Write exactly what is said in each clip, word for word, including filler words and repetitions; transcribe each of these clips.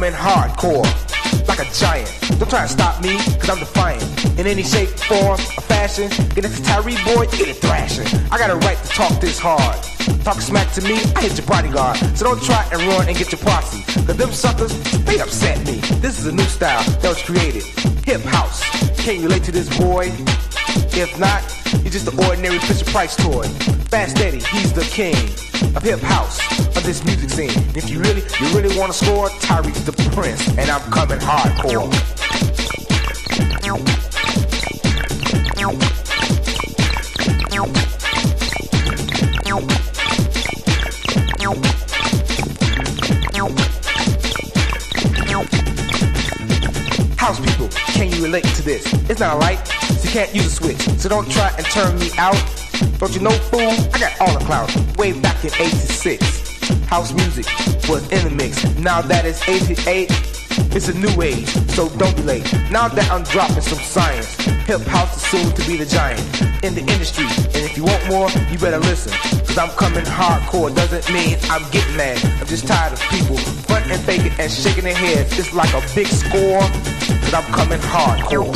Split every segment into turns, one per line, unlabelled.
coming hardcore, like a giant. Don't try to stop me, cause I'm defiant. In any shape, form, or fashion, get into Tyree boy, get it thrashing. I got a right to talk this hard. Talk smack to me, I hit your bodyguard. So don't try and run and get your posse, cause them suckers, they upset me. This is a new style that was created, hip house. Can't you relate to this boy? If not, you're just an ordinary Fisher Price toy. Fast Eddie, he's the king of hip house, of this music scene. If you really, you really wanna score, Tyree's the prince, and I'm coming hardcore. House people, can you relate to this? It's not a light, so you can't use a switch. So don't try and turn me out. Don't you know, fool? I got all the clout. Way back in eighty-six, house music was in the mix. Now that it's eighty-eight, it's a new age, so don't be late. Now that I'm dropping some science, hip house is soon to be the giant in the industry. And if you want more, you better listen, cause I'm coming hardcore. Doesn't mean I'm getting mad, I'm just tired of people front and faking and shaking their heads. It's like a big score, cause I'm coming hardcore.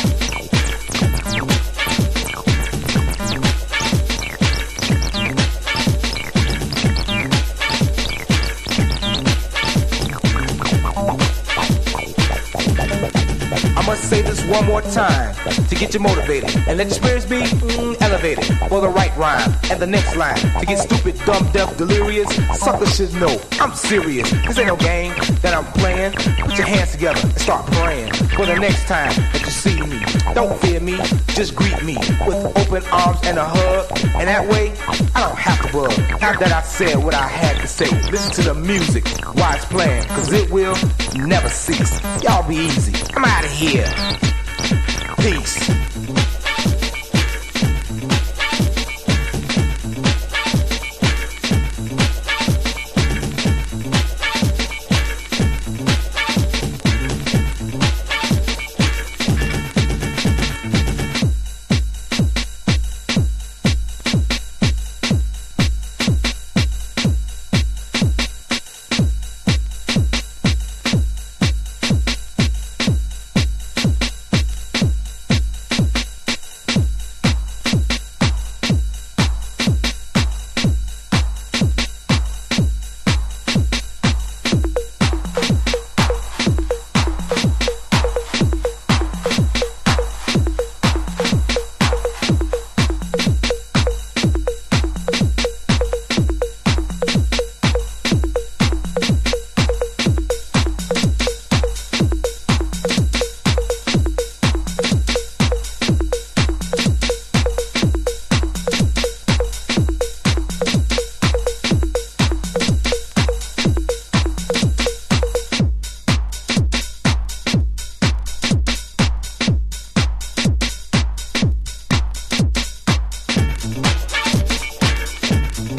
I must say this one more time to get you motivated and let your spirits be mm, elevated for the right rhyme and the next line. To get stupid, dumb, deaf, delirious, suckers should know I'm serious. This ain't no game that I'm playing. Put your hands together and start praying for the next time that you see me. Don't fear me, just greet me with open arms and a hug. And that way, I don't have to bug. Now that I said what I had to say, listen to the music while it's playing, cause it will never cease. Y'all be easy. I'm out of here. Peace.